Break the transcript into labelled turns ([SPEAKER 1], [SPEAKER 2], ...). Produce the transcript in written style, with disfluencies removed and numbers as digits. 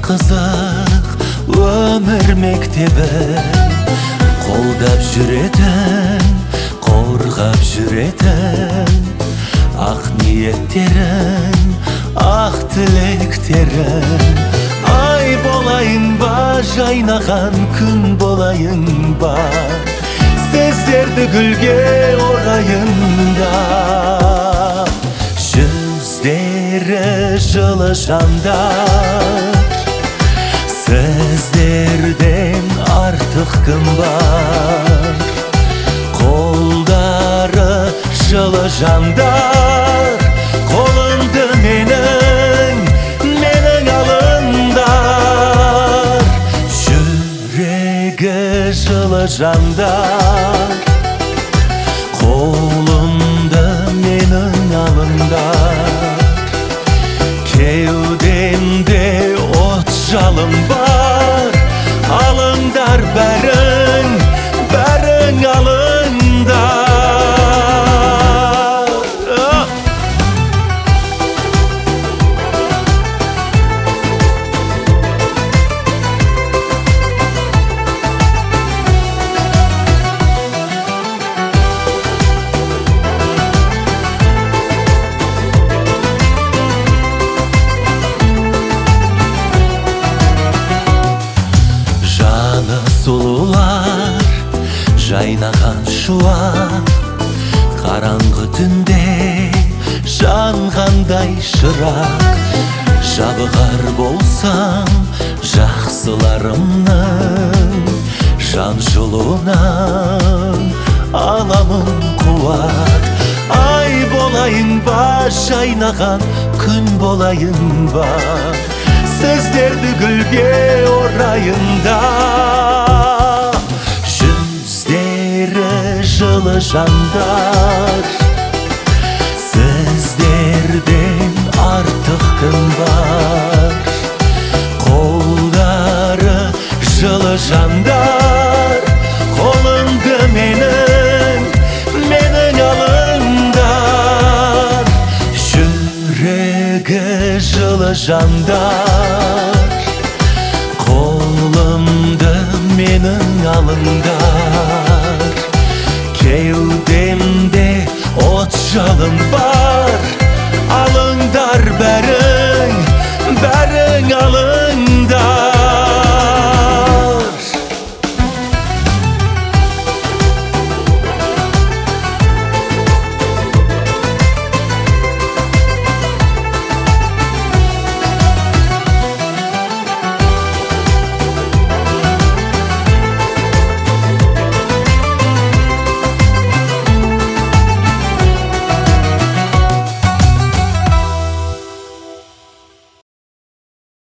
[SPEAKER 1] қызық өмір мектебі, қолдап жүретін, қорғап жүретін, ақ ниеттерін, ақ тілектерін. Ай болайын ба, жайнаған күн болайын ба, сездерді гүлге орайын да. Жүздері жылы жандар, сіздерден артық кім бар? Қолдары жылы жандар, қолымды менің алыңдар. Жүрегі жылы жандар, қолымды менің алыңдар. Кеудемде от жалын бар, алыңдар бәрің алыңдар. Сұлулар жайнаған шуақ, қараңғы түнде жанғандай шырақ. Жабығар болсам жақсыларымның жан жылуынан аламын қуат. Ай болайын ба, жайнаған күн болайын ба, сіздерді гүлге орайында. Жүздері жылы жандар, сіздерден артық кім бар? Қолдары жылы жандар, қолымды менің алыңдар. Жүрегі жылы жандар,